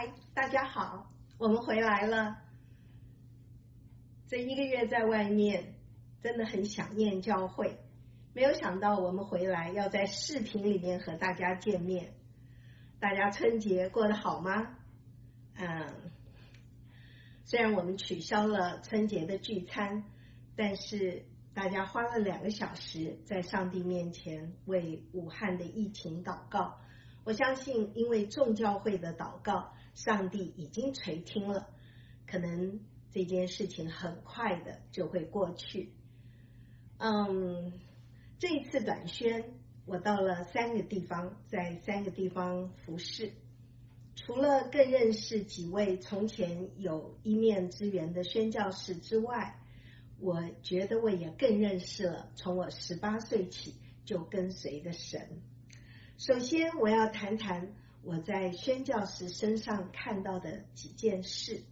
嗨，大家好，我们回来了。这1个月在外面，真的很想念教会。没有想到我们回来要在视频里面和大家见面。大家春节过得好吗？虽然我们取消了春节的聚餐，但是大家花了2个小时在上帝面前为武汉的疫情祷告。我相信因为众教会的祷告，上帝已经垂听了，可能这件事情很快的就会过去。这一次短宣我到了3个地方，在3个地方服侍。除了更认识几位从前有一面之缘的宣教士之外，我觉得我也更认识了从我18岁起就跟随的神。首先我要谈谈我在宣教士身上看到的几件事。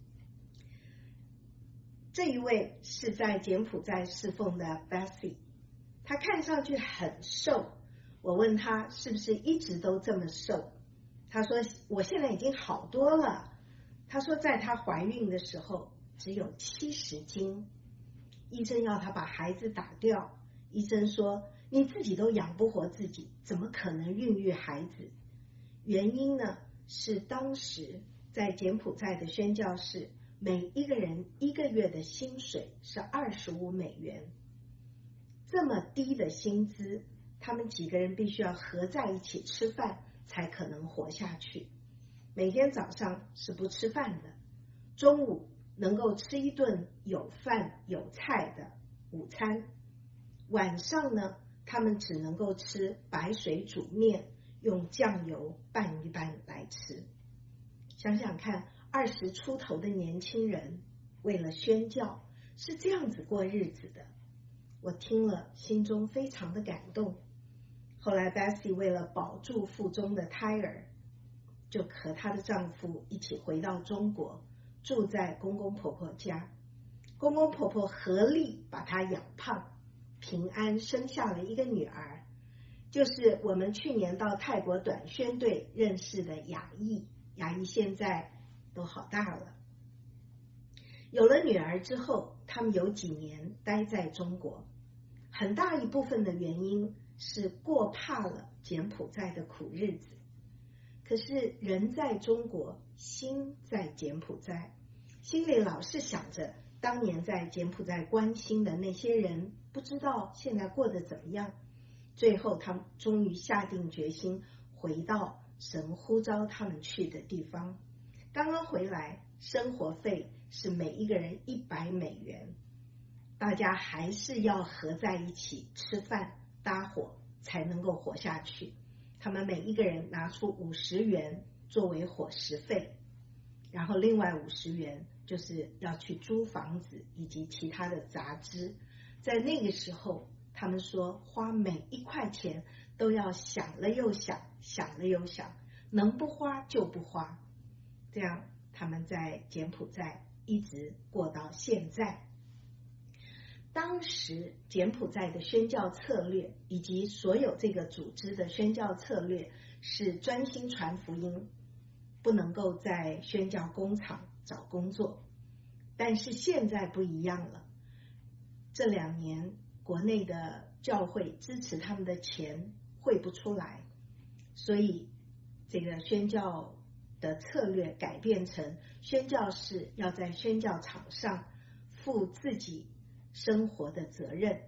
这一位是在柬埔寨侍奉的 Betsy， 她看上去很瘦，我问她是不是一直都这么瘦，她说我现在已经好多了。她说在她怀孕的时候只有70斤，医生要她把孩子打掉，医生说你自己都养不活自己，怎么可能孕育孩子？原因呢是当时在柬埔寨的宣教士每一个人1个月的薪水是25美元，这么低的薪资，他们几个人必须要合在一起吃饭才可能活下去。每天早上是不吃饭的，中午能够吃一顿有饭有菜的午餐，晚上呢他们只能够吃白水煮面，用酱油拌一拌来吃。想想看，20出头的年轻人为了宣教是这样子过日子的，我听了心中非常的感动。后来 Betsy 为了保住腹中的胎儿，就和她的丈夫一起回到中国，住在公公婆婆家。公公婆婆合力把她养胖，平安生下了一个女儿，就是我们去年到泰国短宣队认识的雅艺。雅艺现在都好大了。有了女儿之后，他们有几年待在中国，很大一部分的原因是过怕了柬埔寨的苦日子。可是人在中国，心在柬埔寨，心里老是想着当年在柬埔寨关心的那些人，不知道现在过得怎么样。最后他们终于下定决心回到神呼召他们去的地方。刚刚回来，生活费是每一个人100美元，大家还是要合在一起吃饭搭伙才能够活下去。他们每一个人拿出50元作为伙食费，然后另外50元就是要去租房子以及其他的杂支。在那个时候，他们说花每1块钱都要想了又想，想了又想，能不花就不花。这样他们在柬埔寨一直过到现在。当时柬埔寨的宣教策略以及所有这个组织的宣教策略是专心传福音，不能够在宣教工厂找工作。但是现在不一样了，这2年国内的教会支持他们的钱汇不出来，所以这个宣教的策略改变成宣教士要在宣教场上负自己生活的责任，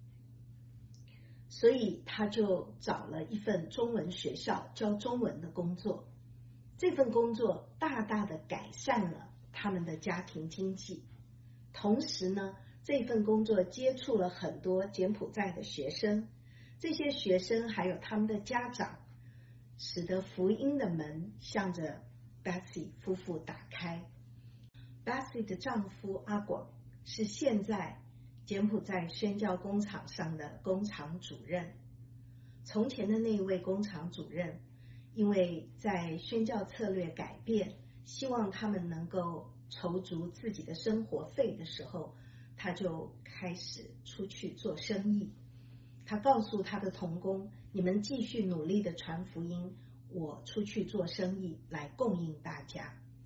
所以他就找了一份中文学校教中文的工作。这份工作大大的改善了他们的家庭经济，同时呢，这份工作接触了很多柬埔寨的学生，这些学生还有他们的家长，使得福音的门向着 Betsy 夫妇打开。Betsy 的丈夫阿广是现在柬埔寨宣教工厂上的工厂主任。从前的那一位工厂主任，因为在宣教策略改变，希望他们能够筹足自己的生活费的时候，他就开始出去做生意。他告诉他的同工，你们继续努力的传福音，我出去做生意来供应大家。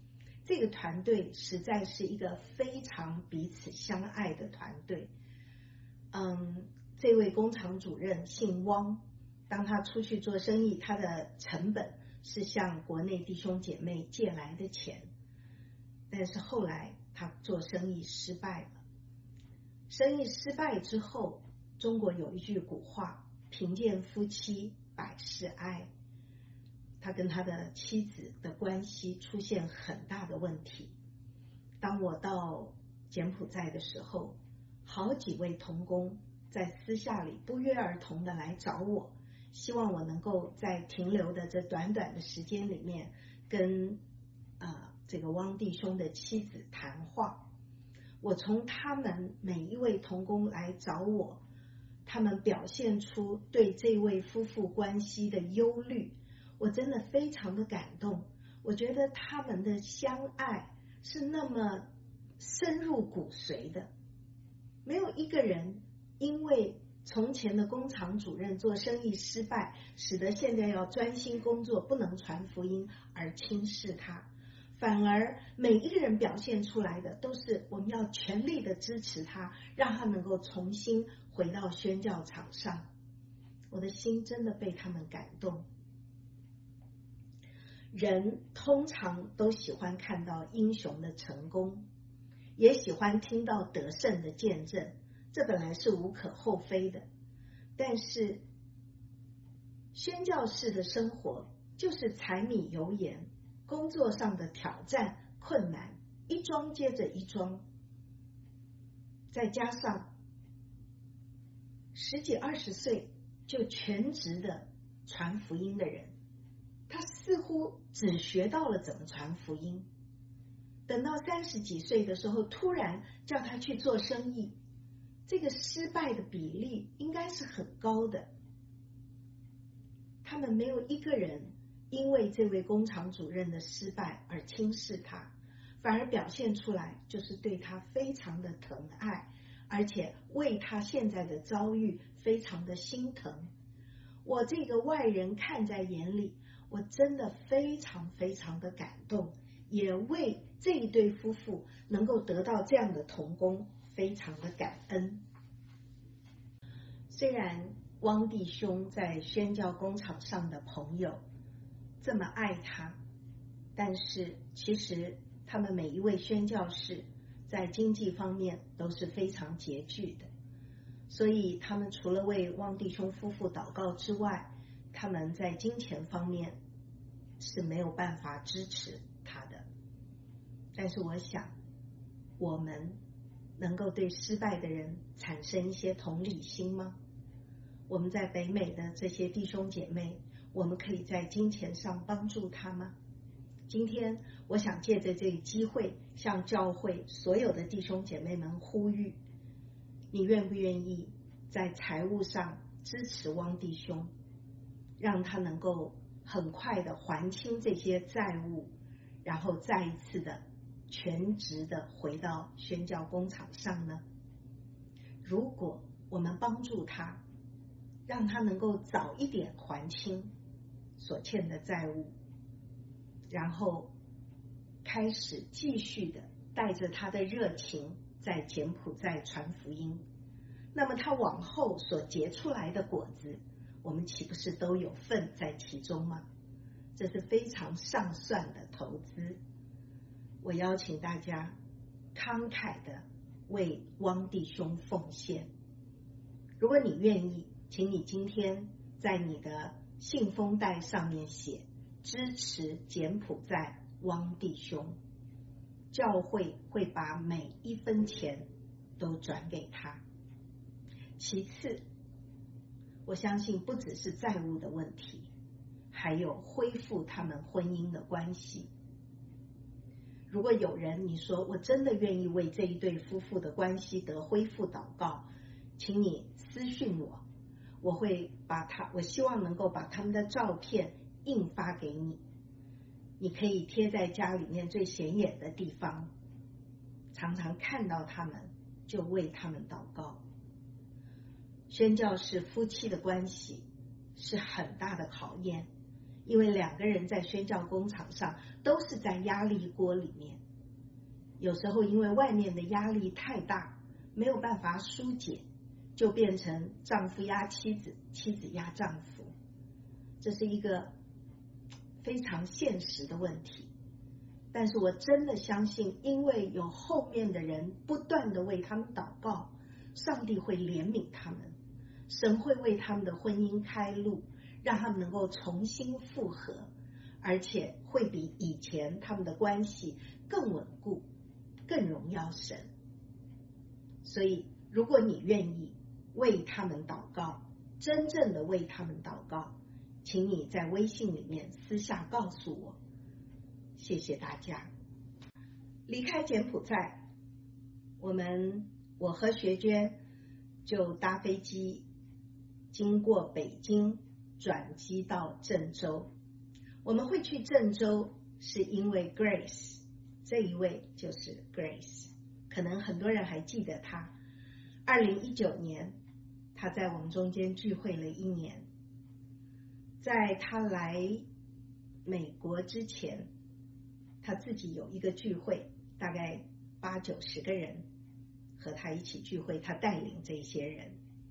这个团队实在是一个非常彼此相爱的团队。这位工厂主任姓汪，当他出去做生意，他的成本是向国内弟兄姐妹借来的钱，但是后来他做生意失败了。生意失败之后，中国有一句古话，贫贱夫妻百事哀。他跟他的妻子的关系出现很大的问题。当我到柬埔寨的时候，好几位同工在私下里不约而同的来找我，希望我能够在停留的这短短的时间里面跟这个汪弟兄的妻子谈话。我从他们每一位同工来找我，他们表现出对这位夫妇关系的忧虑，我真的非常的感动。我觉得他们的相爱是那么深入骨髓的，没有一个人因为从前的工厂主任做生意失败，使得现在要专心工作不能传福音而轻视他，反而每一个人表现出来的都是我们要全力的支持他，让他能够重新回到宣教场上。我的心真的被他们感动。人通常都喜欢看到英雄的成功，也喜欢听到得胜的见证，这本来是无可厚非的。但是宣教士的生活就是柴米油盐，工作上的挑战困难一桩接着一桩，再加上10几20岁就全职的传福音的人，他似乎只学到了怎么传福音，等到30几岁的时候突然叫他去做生意，这个失败的比例应该是很高的。他们没有一个人因为这位工厂主任的失败而轻视他，反而表现出来就是对他非常的疼爱，而且为他现在的遭遇非常的心疼。我这个外人看在眼里，我真的非常非常的感动，也为这一对夫妇能够得到这样的同工非常的感恩。虽然汪弟兄在宣教工厂上的朋友这么爱他，但是其实他们每一位宣教士在经济方面都是非常拮据的，所以他们除了为汪弟兄夫妇祷告之外，他们在金钱方面是没有办法支持他的。但是我想，我们能够对失败的人产生一些同理心吗？我们在北美的这些弟兄姐妹，我们可以在金钱上帮助他吗？今天我想借着这个机会向教会所有的弟兄姐妹们呼吁，你愿不愿意在财务上支持汪弟兄，让他能够很快的还清这些债务，然后再一次的全职的回到宣教工厂上呢？如果我们帮助他，让他能够早一点还清所欠的债务，然后开始继续的带着他的热情在柬埔寨传福音，那么他往后所结出来的果子，我们岂不是都有份在其中吗？这是非常上算的投资。我邀请大家慷慨的为汪弟兄奉献。如果你愿意，请你今天在你的信封袋上面写支持柬埔寨汪弟兄，教会会把每一分钱都转给他。其次，我相信不只是债务的问题，还有恢复他们婚姻的关系。如果有人你说我真的愿意为这一对夫妇的关系得恢复祷告，请你私讯我，我希望能够把他们的照片印发给你，你可以贴在家里面最显眼的地方，常常看到他们就为他们祷告。宣教士夫妻的关系是很大的考验， 因为两个人在宣教工厂上都是在压力锅里面，有时候因为外面的压力太大，没有办法疏解，就变成丈夫压妻子，妻子压丈夫，这是一个非常现实的问题。但是我真的相信，因为有后面的人不断的为他们祷告，上帝会怜悯他们，神会为他们的婚姻开路，让他们能够重新复合，而且会比以前他们的关系更稳固，更荣耀神。所以如果你愿意为他们祷告，真正的为他们祷告，请你在微信里面私下告诉我。谢谢大家。离开柬埔寨，我和学娟就搭飞机经过北京，转机到郑州。我们会去郑州是因为 Grace， 这一位就是 Grace， 可能很多人还记得她。2019年她在我们中间聚会了1年。在她来美国之前，她自己有一个聚会，大概80-90个人和她一起聚会，她带领这些人。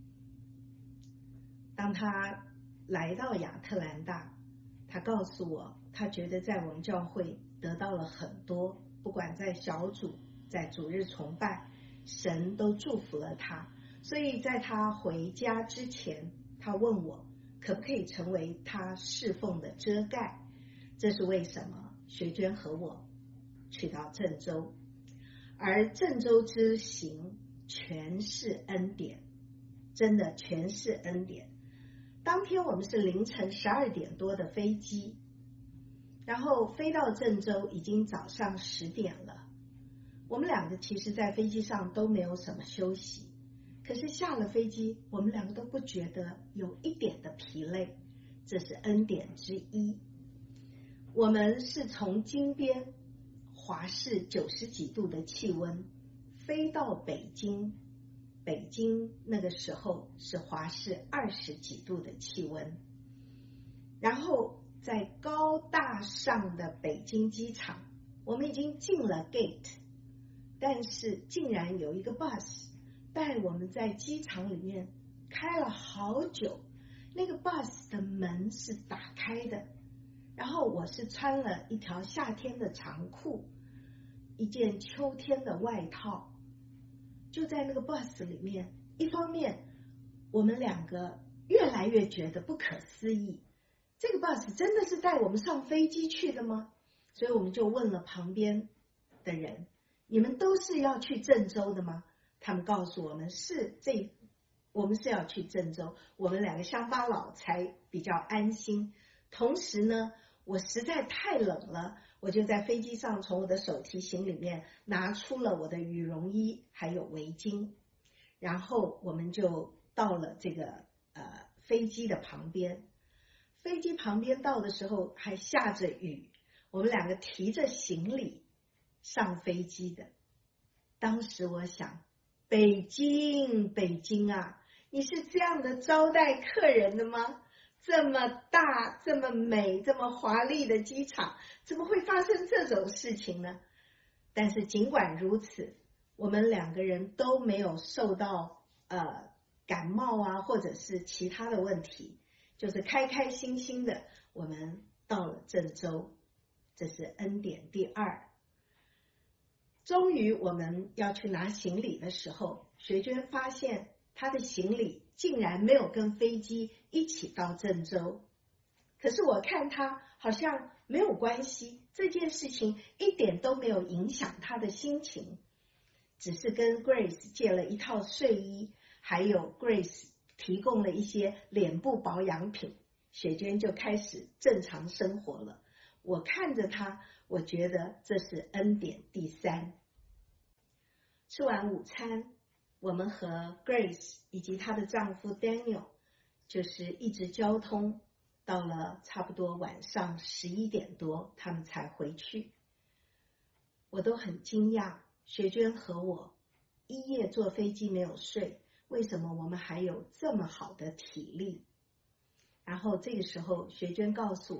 当她来到亚特兰大，她告诉我，她觉得在我们教会得到了很多，不管在小组，在主日崇拜，神都祝福了她。所以在她回家之前，她问我可不可以成为她侍奉的遮盖。这是为什么学娟和我去到郑州，而郑州之行全是恩典，真的全是恩典。当天我们是凌晨12点多的飞机，然后飞到郑州已经早上10点了。我们两个其实在飞机上都没有什么休息，可是下了飞机我们两个都不觉得有一点的疲累，这是恩典之一。我们是从金边华氏90几度的气温飞到北京，北京那个时候是华氏20几度的气温，然后在高大上的北京机场，我们已经进了 gate， 但是竟然有一个 bus 带我们在机场里面开了好久，那个 bus 的门是打开的，然后我是穿了一条夏天的长裤，一件秋天的外套，就在那个 bus 里面，一方面我们两个越来越觉得不可思议，这个 bus 真的是带我们上飞机去的吗？所以我们就问了旁边的人，你们都是要去郑州的吗？他们告诉我们我们是要去郑州，我们两个乡巴佬才比较安心。同时呢，我实在太冷了，我就在飞机上从我的手提行李里面拿出了我的羽绒衣还有围巾，然后我们就到了这个飞机的旁边。飞机旁边到的时候还下着雨，我们两个提着行李上飞机的。当时我想，北京啊，你是这样的招待客人的吗？这么大这么美这么华丽的机场，怎么会发生这种事情呢？但是尽管如此，我们两个人都没有受到感冒啊或者是其他的问题，就是开开心心的我们到了郑州，这是恩典第2。终于我们要去拿行李的时候，学娟发现她的行李竟然没有跟飞机一起到郑州。可是我看她好像没有关系，这件事情一点都没有影响她的心情，只是跟 Grace 借了一套睡衣，还有 Grace 提供了一些脸部保养品，雪娟就开始正常生活了。我看着她，我觉得这是恩典第3。吃完午餐，我们和 Grace 以及她的丈夫 Daniel 就是一直交通，到了差不多晚上11点多他们才回去。我都很惊讶，学娟和我一夜坐飞机没有睡，为什么我们还有这么好的体力？然后这个时候学娟告诉我，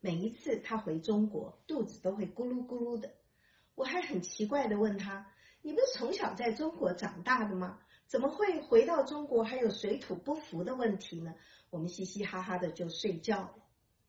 每一次他回中国，肚子都会咕噜咕噜的。我还很奇怪的问他，你不是从小在中国长大的吗？怎么会回到中国还有水土不服的问题呢？我们嘻嘻哈哈的就睡觉了。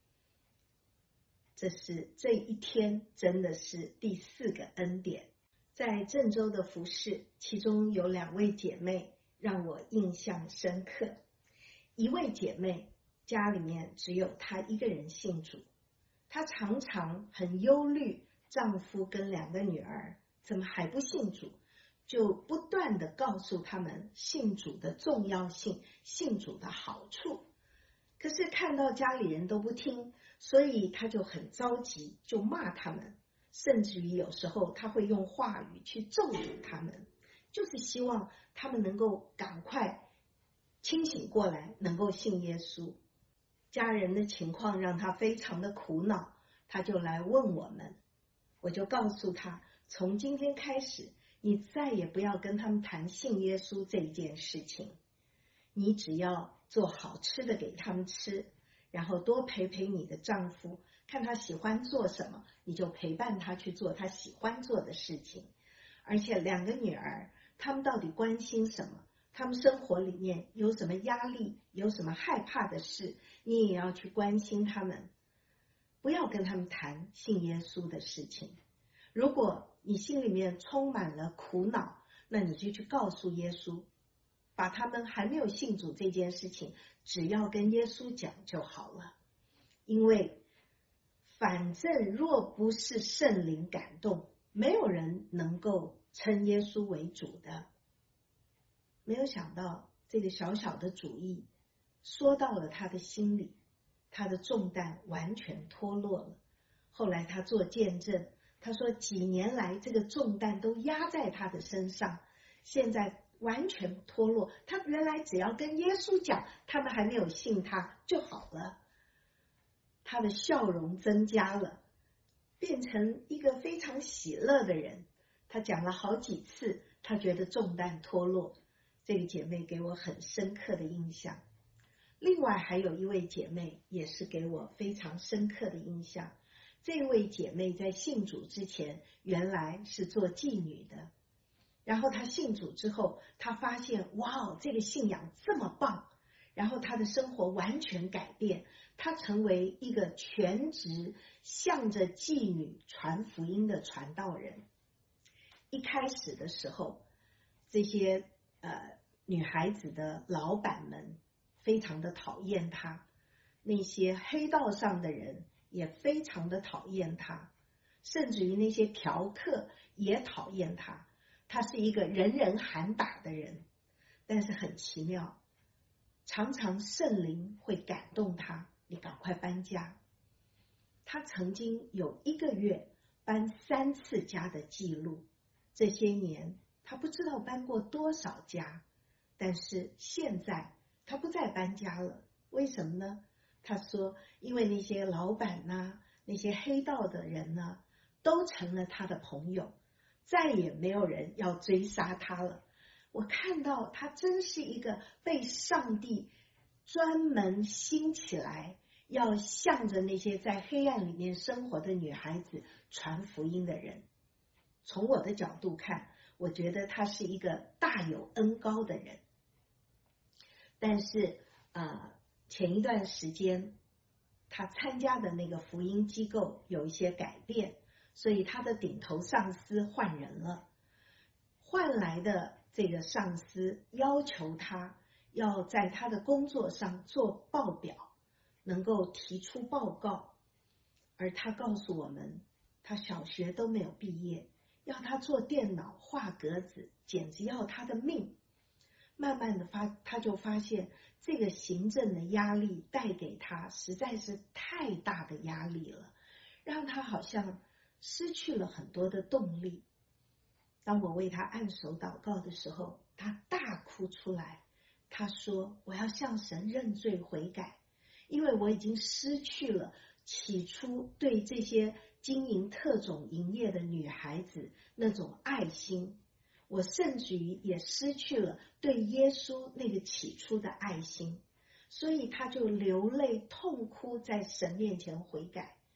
这一天真的是第4个恩典。在郑州的服事，其中有2位姐妹让我印象深刻。一位姐妹家里面只有她一个人信主，她常常很忧虑丈夫跟2个女儿怎么还不信主，就不断的告诉他们信主的重要性，信主的好处。可是看到家里人都不听，所以她就很着急，就骂他们，甚至于有时候她会用话语去咒诅他们，就是希望他们能够赶快清醒过来，能够信耶稣。家人的情况让她非常的苦恼，她就来问我们，我就告诉她，从今天开始，你再也不要跟他们谈信耶稣这一件事情，你只要做好吃的给他们吃，然后多陪陪你的丈夫，看他喜欢做什么，你就陪伴他去做他喜欢做的事情。而且2个女儿，她们到底关心什么？她们生活里面有什么压力，有什么害怕的事，你也要去关心她们，不要跟她们谈信耶稣的事情。如果你心里面充满了苦恼，那你就去告诉耶稣，把他们还没有信主这件事情，只要跟耶稣讲就好了。因为反正若不是圣灵感动，没有人能够称耶稣为主的。没有想到这个小小的主意说到了他的心里，他的重担完全脱落了。后来他做见证，他说几年来这个重担都压在他的身上，现在完全脱落。他原来只要跟耶稣讲，他们还没有信他就好了。他的笑容增加了，变成一个非常喜乐的人。他讲了好几次，他觉得重担脱落。这个姐妹给我很深刻的印象。另外还有一位姐妹也是给我非常深刻的印象。这位姐妹在信主之前原来是做妓女的，然后她信主之后，她发现哇，这个信仰这么棒，然后她的生活完全改变，她成为一个全职向着妓女传福音的传道人。一开始的时候，这些女孩子的老板们非常的讨厌她，那些黑道上的人也非常的讨厌她，甚至于那些嫖客也讨厌她。她是一个人人喊打的人，但是很奇妙，常常圣灵会感动她，你赶快搬家。她曾经有1个月搬3次家的记录，这些年她不知道搬过多少家，但是现在她不再搬家了。为什么呢？她说因为那些老板啊，那些黑道的人呢，都成了她的朋友，再也没有人要追杀她了。我看到她真是一个被上帝专门兴起来，要向着那些在黑暗里面生活的女孩子传福音的人。从我的角度看，我觉得她是一个大有恩高的人。但是前一段时间她参加的那个福音机构有一些改变，所以她的顶头上司换人了。换来的这个上司要求她要在她的工作上做报表，能够提出报告。而她告诉我们，她小学都没有毕业，要她做电脑画格子，简直要她的命。慢慢的她就发现这个行政的压力带给她实在是太大的压力了，让她好像失去了很多的动力。当我为她按手祷告的时候，她大哭出来，她说我要向神认罪悔改，因为我已经失去了起初对这些经营特种营业的女孩子那种爱心，我甚至于也失去了对耶稣那个起初的爱心。所以他就流泪痛哭在神面前悔改。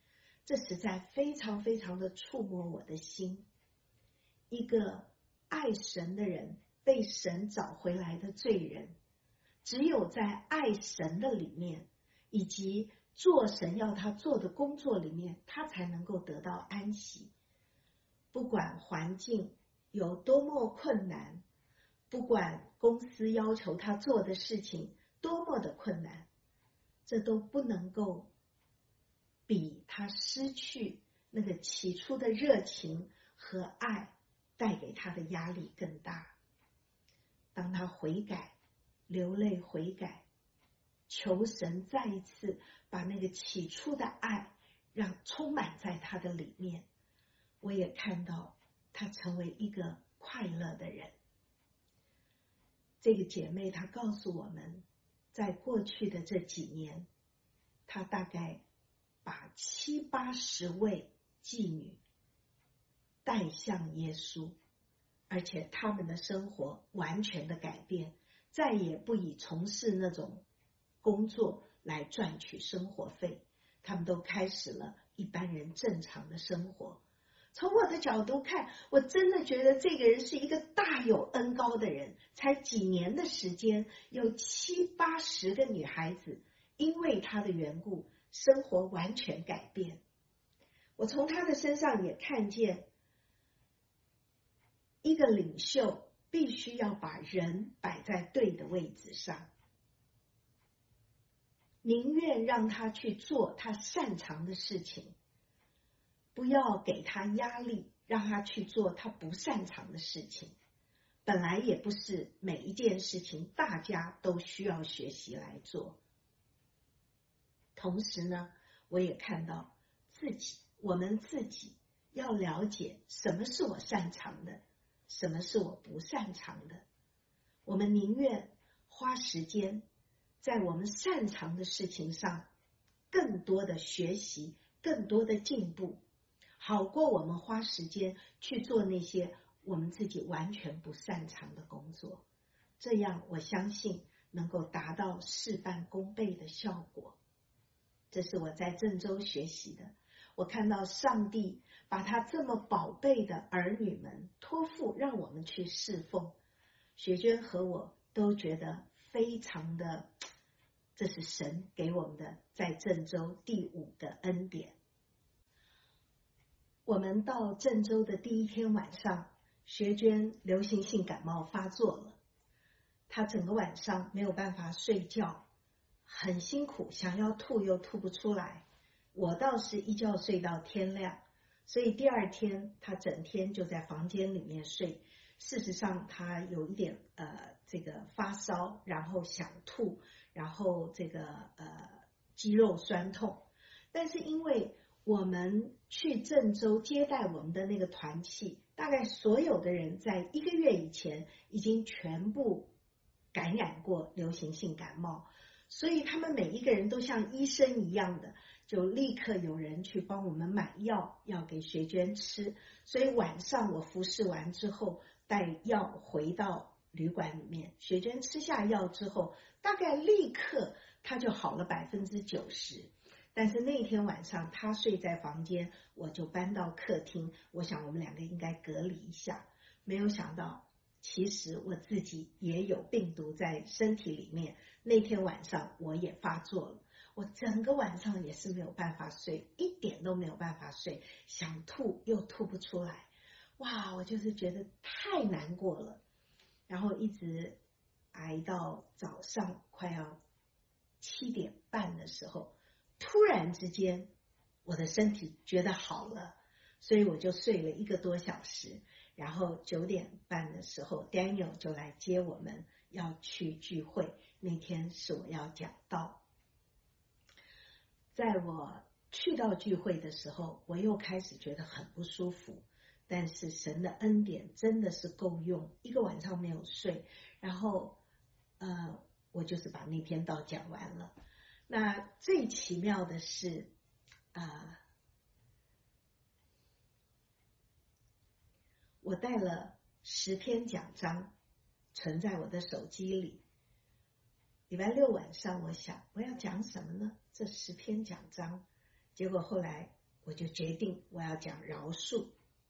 这实在非常非常的触摸我的心。一个爱神的人，被神找回来的罪人，只有在爱神的里面，以及做神要他做的工作里面，他才能够得到安息。不管环境有多么困难，不管公司要求他做的事情多么的困难，这都不能够比他失去那个起初的热情和爱带给他的压力更大。当他悔改，流泪悔改，求神再一次把那个起初的爱让充满在他的里面，我也看到他成为一个快乐的人。这个姐妹她告诉我们，在过去的这几年，她大概把70、80位妓女带向耶稣，而且他们的生活完全的改变，再也不以从事那种工作来赚取生活费，他们都开始了一般人正常的生活。从我的角度看，我真的觉得这个人是一个大有恩高的人，才几年的时间，有70、80个女孩子因为他的缘故，生活完全改变。我从他的身上也看见，一个领袖必须要把人摆在对的位置上，宁愿让他去做他擅长的事情，不要给他压力，让他去做他不擅长的事情。本来也不是每一件事情大家都需要学习来做。同时呢，我也看到我们自己要了解什么是我擅长的，什么是我不擅长的。我们宁愿花时间在我们擅长的事情上更多的学习，更多的进步，好过我们花时间去做那些我们自己完全不擅长的工作。这样我相信能够达到事半功倍的效果。这是我在郑州学习的。我看到上帝把他这么宝贝的儿女们托付让我们去侍奉，雪娟和我都觉得非常的，这是神给我们的在郑州第5个恩典。我们到郑州的第1天晚上，雪娟流行性感冒发作了，她整个晚上没有办法睡觉，很辛苦，想要吐又吐不出来。我倒是一觉睡到天亮，所以第2天她整天就在房间里面睡。事实上她有一点这个发烧，然后想吐，然后这个肌肉酸痛。但是因为我们去郑州接待我们的那个团契，大概所有的人在1个月以前已经全部感染过流行性感冒，所以他们每一个人都像医生一样的，就立刻有人去帮我们买药，要给雪娟吃。所以晚上我服侍完之后，带药回到旅馆里面，雪娟吃下药之后，大概立刻她就好了90%。但是那天晚上她睡在房间，我就搬到客厅，我想我们2个应该隔离一下。没有想到其实我自己也有病毒在身体里面，那天晚上我也发作了，我整个晚上也是没有办法睡，一点都没有办法睡，想吐又吐不出来。哇，我就是觉得太难过了，然后一直挨到早上快要7点半的时候，突然之间我的身体觉得好了，所以我就睡了1个多小时。然后9点半的时候 Daniel 就来接我们要去聚会，那天是我要讲道。在我去到聚会的时候，我又开始觉得很不舒服，但是神的恩典真的是够用，1个晚上没有睡，然后我就是把那篇道讲完了。那最奇妙的是我带了10篇讲章存在我的手机里。礼拜6晚上我想我要讲什么呢？这10篇讲章。结果后来我就决定我要讲饶恕。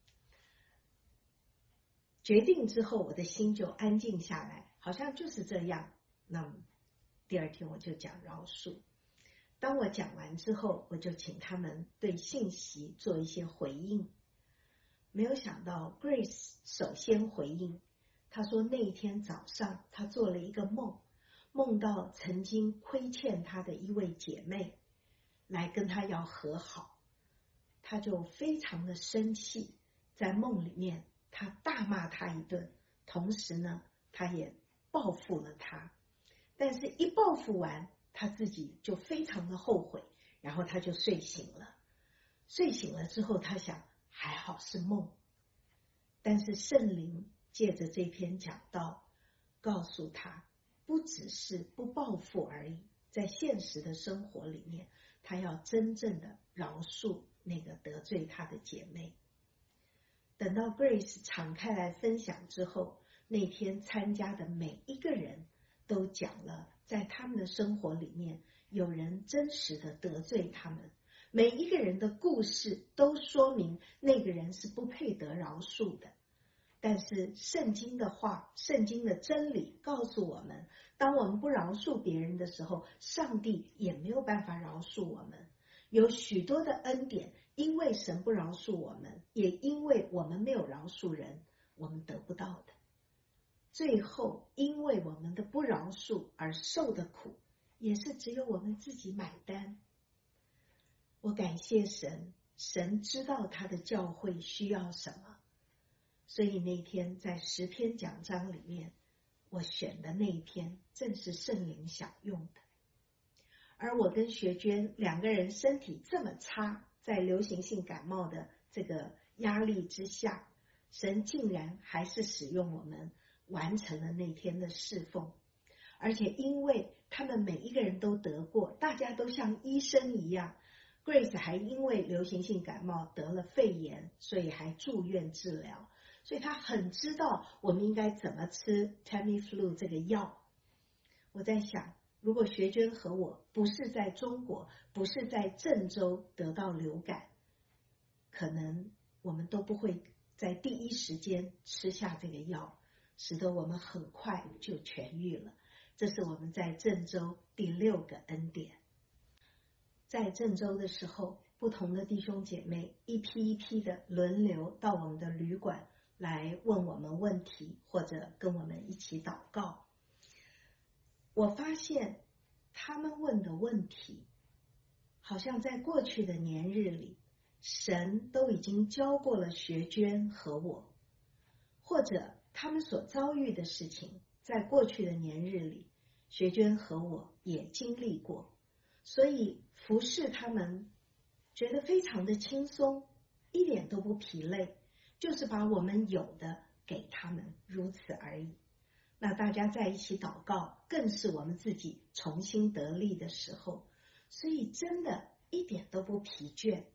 决定之后，我的心就安静下来，好像就是这样。那么第二天我就讲饶恕。当我讲完之后，我就请他们对信息做一些回应。没有想到 Grace 首先回应，她说那一天早上她做了一个梦，梦到曾经亏欠她的一位姐妹来跟她要和好，她就非常的生气，在梦里面她大骂她一顿，同时呢她也报复了她，但是一报复完她自己就非常的后悔，然后她就睡醒了。睡醒了之后她想还好是梦，但是圣灵借着这篇讲道告诉她，不只是不报复而已，在现实的生活里面她要真正的饶恕那个得罪她的姐妹。等到 Grace 敞开来分享之后，那天参加的每一个人都讲了在他们的生活里面有人真实的得罪他们，每一个人的故事都说明那个人是不配得饶恕的。但是圣经的话，圣经的真理告诉我们，当我们不饶恕别人的时候，上帝也没有办法饶恕我们。有许多的恩典，因为神不饶恕我们，也因为我们没有饶恕人，我们得不到的。最后因为我们的不饶恕而受的苦，也是只有我们自己买单。我感谢神，神知道他的教会需要什么，所以那天在10篇讲章里面，我选的那一篇正是圣灵想用的。而我跟学娟两个人身体这么差，在流行性感冒的这个压力之下，神竟然还是使用我们完成了那天的侍奉。而且因为他们每一个人都得过，大家都像医生一样， Grace 还因为流行性感冒得了肺炎，所以还住院治疗，所以他很知道我们应该怎么吃 Tamiflu 这个药。我在想，如果学娟和我不是在中国，不是在郑州得到流感，可能我们都不会在第一时间吃下这个药，使得我们很快就痊愈了。这是我们在郑州第6个恩典。在郑州的时候，不同的弟兄姐妹一批一批的轮流到我们的旅馆来问我们问题，或者跟我们一起祷告。我发现他们问的问题，好像在过去的年日里，神都已经教过了学娟和我，或者他们所遭遇的事情，在过去的年日里，学娟和我也经历过，所以服侍他们觉得非常的轻松，一点都不疲累，就是把我们有的给他们，如此而已。那大家在一起祷告，更是我们自己重新得力的时候，所以真的一点都不疲倦。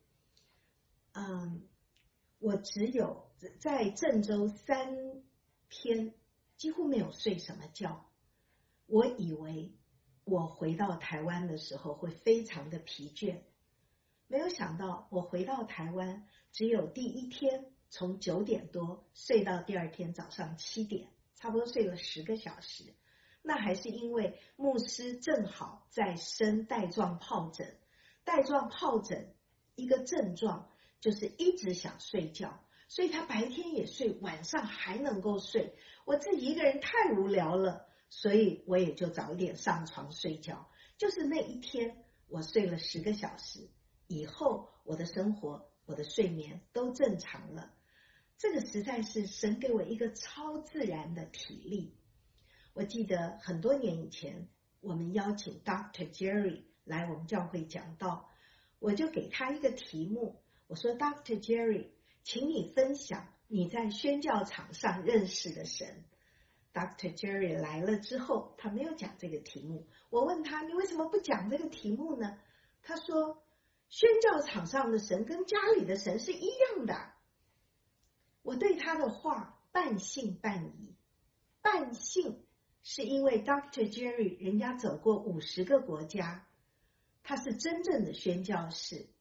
我只有在郑州3天几乎没有睡什么觉。我以为我回到台湾的时候会非常的疲倦，没有想到我回到台湾只有第1天从9点多睡到第2天早上7点，差不多睡了10个小时。那还是因为牧师正好在生带状疱疹。带状疱疹一个症状就是一直想睡觉，所以他白天也睡，晚上还能够睡。我自己一个人太无聊了，所以我也就早一点上床睡觉。就是那一天我睡了10个小时以后，我的生活我的睡眠都正常了。这个实在是神给我一个超自然的体力。我记得很多年以前，我们邀请 Dr. Jerry 来我们教会讲道，我就给他一个题目，我说 Dr. Jerry， 请你分享你在宣教场上认识的神。Dr. Jerry 来了之后，他没有讲这个题目。我问他，你为什么不讲这个题目呢？他说，宣教场上的神跟家里的神是一样的。我对他的话半信半疑。半信是因为 Dr. Jerry 人家走过50个国家，他是真正的宣教士，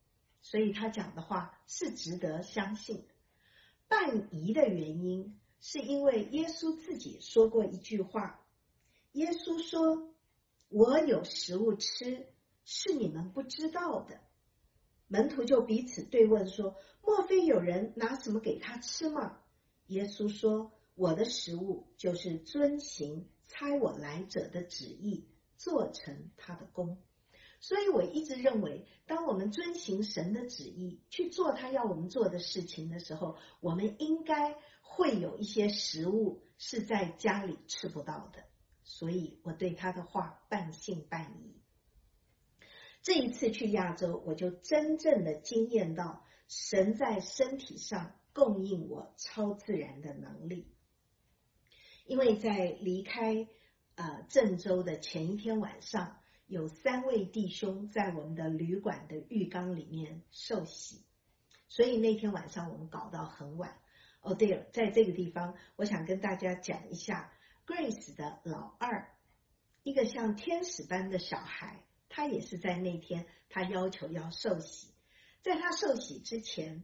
所以他讲的话是值得相信的。半疑的原因是因为耶稣自己说过一句话，耶稣说，我有食物吃，是你们不知道的。门徒就彼此对问说，莫非有人拿什么给他吃吗？耶稣说，我的食物就是遵行差我来者的旨意，做成他的功。所以我一直认为，当我们遵行神的旨意，去做他要我们做的事情的时候，我们应该会有一些食物是在家里吃不到的。所以我对他的话半信半疑。这一次去亚洲，我就真正的经验到神在身体上供应我超自然的能力。因为在离开郑州的前一天晚上，有3位弟兄在我们的旅馆的浴缸里面受洗，所以那天晚上我们搞到很晚。哦，对了，在这个地方我想跟大家讲一下 Grace 的老二，一个像天使般的小孩，他也是在那天他要求要受洗。在他受洗之前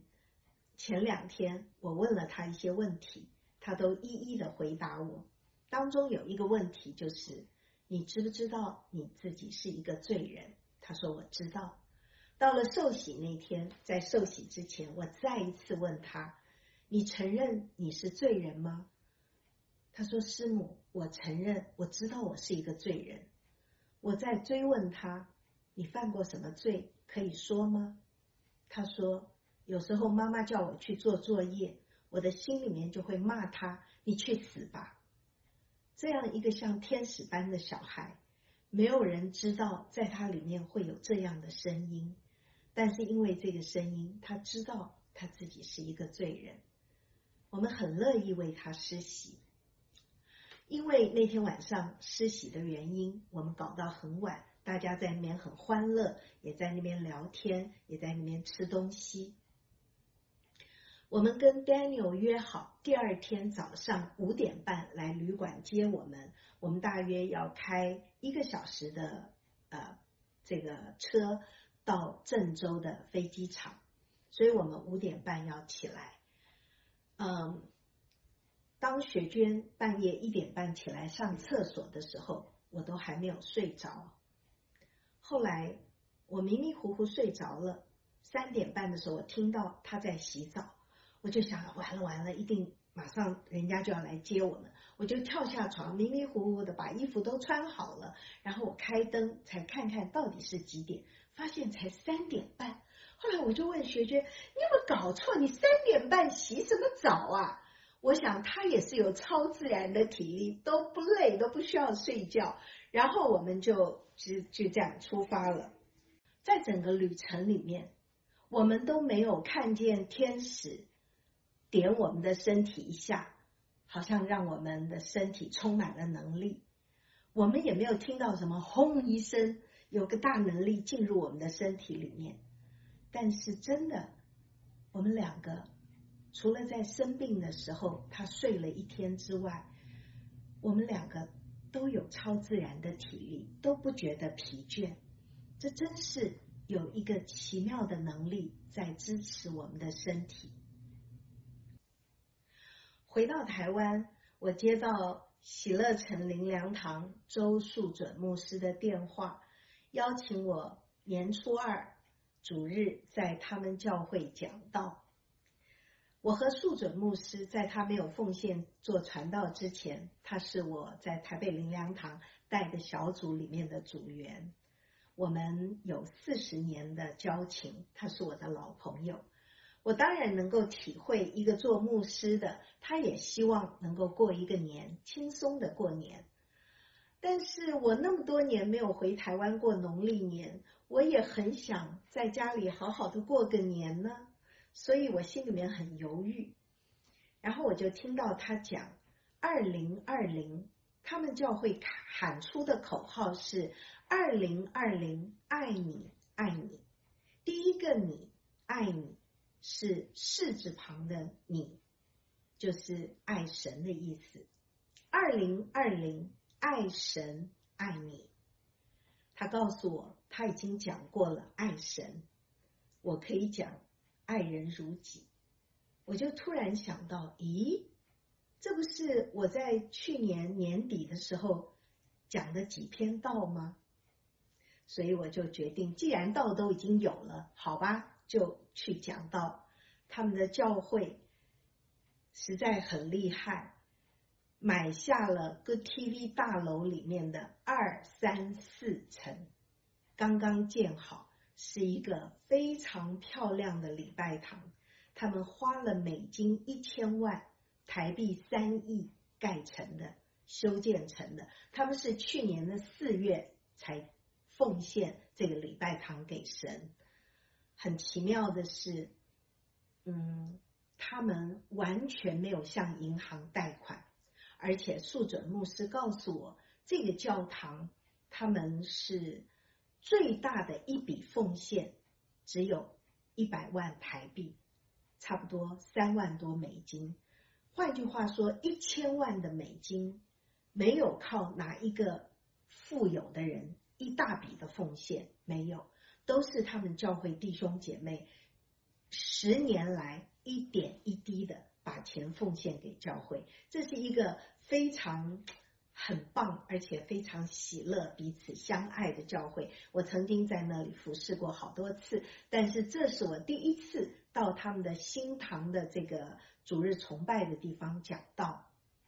2天，我问了他一些问题，他都一一的回答我。当中有一个问题就是，你知不知道你自己是一个罪人？他说我知道。到了受洗那天，在受洗之前，我再一次问他，你承认你是罪人吗？他说，师母，我承认，我知道我是一个罪人。我再追问他，你犯过什么罪？可以说吗？他说，有时候妈妈叫我去做作业，我的心里面就会骂他，你去死吧。这样一个像天使般的小孩，没有人知道在他里面会有这样的声音，但是因为这个声音，他知道他自己是一个罪人。我们很乐意为他施洗，因为那天晚上施洗的原因，我们搞到很晚，大家在那边很欢乐，也在那边聊天，也在那边吃东西。我们跟 Daniel 约好第2天早上5点半来旅馆接我们，我们大约要开1个小时的这个车到郑州的飞机场，所以我们5点半要起来。当雪娟半夜1点半起来上厕所的时候，我都还没有睡着。后来我迷迷糊糊睡着了，3点半的时候我听到她在洗澡，我就想完了，一定马上人家就要来接我们。我就跳下床，迷迷糊糊的把衣服都穿好了，然后我开灯才看看到底是几点，发现才3点半。后来我就问学娟，你有没有搞错？你3点半洗什么澡啊？我想她也是有超自然的体力，都不累，都不需要睡觉。然后我们就这样出发了。在整个旅程里面，我们都没有看见天使点我们的身体一下，好像让我们的身体充满了能力。我们也没有听到什么轰一声，有个大能力进入我们的身体里面。但是真的，我们2个除了在生病的时候他睡了1天之外，我们2个都有超自然的体力，都不觉得疲倦。这真是有一个奇妙的能力在支持我们的身体。回到台湾，我接到喜乐城灵粮堂周树准牧师的电话，邀请我年初2主日在他们教会讲道。我和树准牧师在他没有奉献做传道之前，他是我在台北灵粮堂带的小组里面的组员，我们有40年的交情，他是我的老朋友。我当然能够体会一个做牧师的，他也希望能够过一个年，轻松的过年。但是我那么多年没有回台湾过农历年，我也很想在家里好好的过个年呢，所以我心里面很犹豫。然后我就听到他讲2020，他们教会喊出的口号是2020爱你爱你。第一个你爱你是士字旁的你，就是爱神的意思。2020爱神爱你。他告诉我他已经讲过了爱神， 我可以讲爱人如己，我就突然想到，咦，这不是我在去年年底的时候讲的几篇道吗？所以我就决定，既然道都已经有了，好吧，就去讲道。他们的教会实在很厉害，买下了 Good TV 大楼里面的2、3、4层，刚刚建好，是一个非常漂亮的礼拜堂。他们花了美金1000万，台币3亿盖成的，修建成的。他们是去年的4月才奉献这个礼拜堂给神。很奇妙的是，他们完全没有向银行贷款，而且素准牧师告诉我，这个教堂他们是最大的一笔奉献只有100万台币，差不多3万多美金。换句话说，1000万的美金没有靠哪一个富有的人一大笔的奉献，没有，都是他们教会弟兄姐妹10年来一点一滴的把钱奉献给教会。这是一个非常很棒而且非常喜乐彼此相爱的教会。我曾经在那里服侍过好多次，但是这是我第一次到他们的新堂的这个主日崇拜的地方讲道。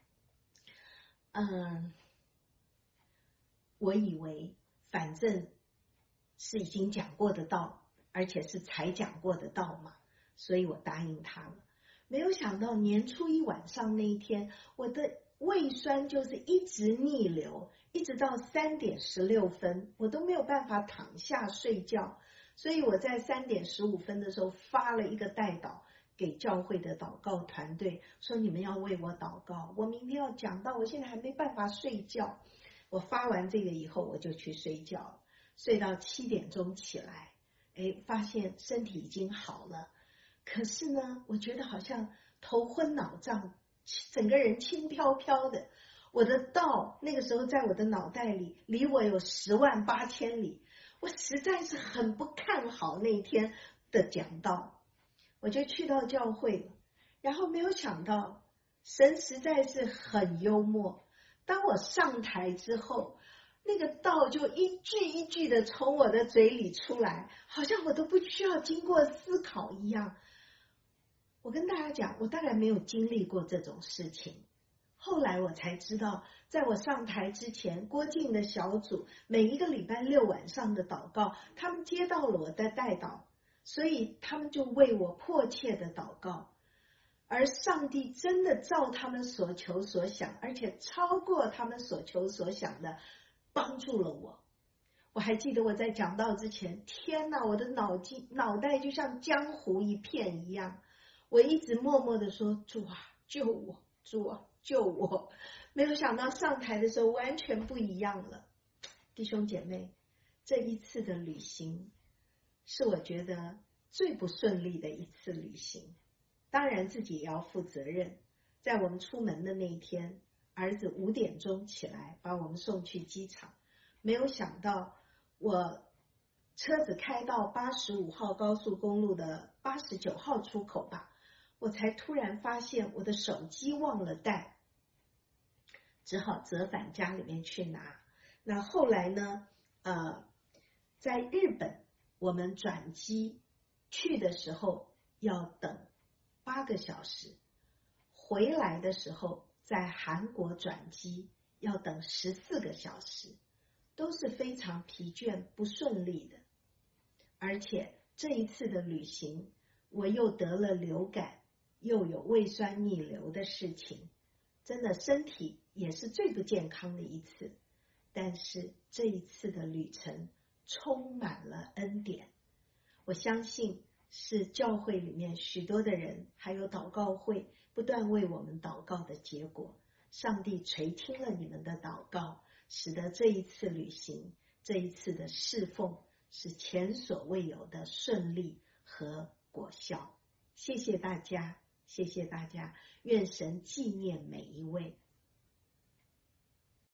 我以为反正是已经讲过的道，而且是才讲过的道嘛，所以我答应他了。没有想到年初一晚上那一天，我的胃酸就是一直逆流，一直到3点16分，我都没有办法躺下睡觉。所以我在3点15分的时候发了一个代祷给教会的祷告团队，说你们要为我祷告，我明天要讲到，我现在还没办法睡觉。我发完这个以后，我就去睡觉，睡到7点钟起来，发现身体已经好了。可是呢，我觉得好像头昏脑胀，整个人轻飘飘的。我的道那个时候在我的脑袋里，离我有108000里。我实在是很不看好那天的讲道，我就去到教会了。然后没有想到，神实在是很幽默。当我上台之后，那个道就一句一句的从我的嘴里出来，好像我都不需要经过思考一样。我跟大家讲，我大概没有经历过这种事情。后来我才知道，在我上台之前，郭靖的小组每一个礼拜6晚上的祷告，他们接到了我的代祷，所以他们就为我迫切的祷告。而上帝真的照他们所求所想，而且超过他们所求所想的帮助了我。我还记得我在讲道之前，天哪，我的脑袋就像江湖一片一样，我一直默默的说，主啊救我，主啊救我。没有想到上台的时候完全不一样了。弟兄姐妹，这一次的旅行是我觉得最不顺利的一次旅行，当然自己也要负责任。在我们出门的那一天，儿子5点钟起来把我们送去机场，没有想到我车子开到85号高速公路的89号出口吧，我才突然发现我的手机忘了带，只好折返家里面去拿。那后来呢，在日本我们转机去的时候要等8个小时，回来的时候在韩国转机要等14个小时，都是非常疲倦不顺利的。而且这一次的旅行，我又得了流感，又有胃酸逆流的事情，真的身体也是最不健康的一次。但是这一次的旅程充满了恩典，我相信是教会里面许多的人还有祷告会不断为我们祷告的结果。上帝垂听了你们的祷告，使得这一次旅行，这一次的侍奉是前所未有的顺利和果效。谢谢大家，谢谢大家，愿神纪念每一位。